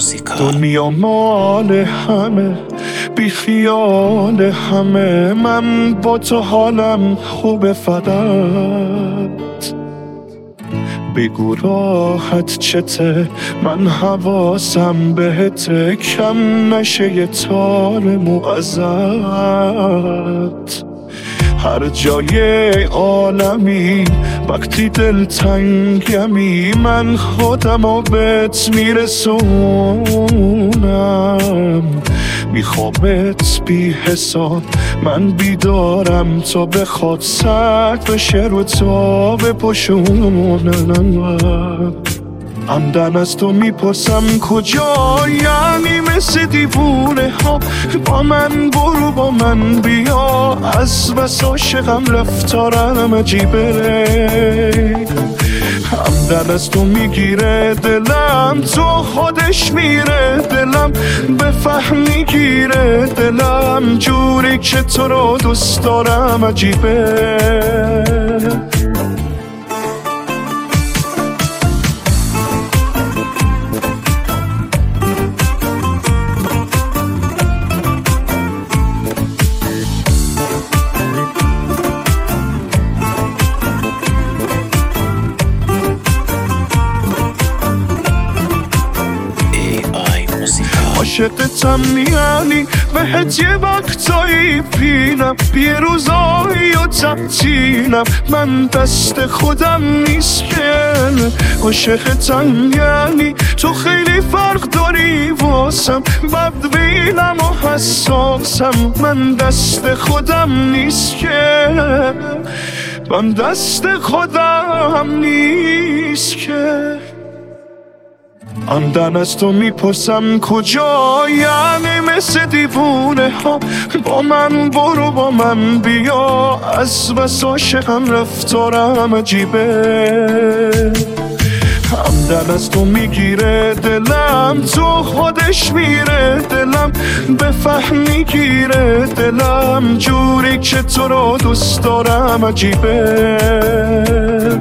دنیا مال همه، بی خیال همه، من با تو حالم خوبه فقط بگو راحت چته، من حواسم بهته، کم نشه یه تار مو ازت. هر جای عالمی وقتی دلتنگمی، من خودمو بهت میرسونم. میخوابت بی حساب، من بیدارم تا بخواد سرد بشه رو تا بپوشونم. عمدن از تو میپرسم کجا، یعنی مثل دیوونه ها با من برو با من بیا، از بس عاشقم رفتارم عجیبه. عمدن از تو میگیره دلم، تو خودش میره دلم، بفهمی گیره دلم، جوری که تو رو دوست دارم عجیبه. عاشقتم یعنی بهت یه وقتایی بینم، یه روزایی و تعطیلم، من دست خودم نیست که. عاشقتم یعنی تو خیلی فرق داری واسم، بدبینم و حساسم، من دست خودم نیست که، من دست خودم نیست که. عمدن از تو میپرسم کجا، یعنی مثل دیوونه ها با من برو با من بیا، از بس عاشقم رفتارم عجیبه. عمدن از تو میگیره دلم، تو خودش میره دلم، بفهمی گیره دلم، جوری که تو رو دوست دارم عجیبه.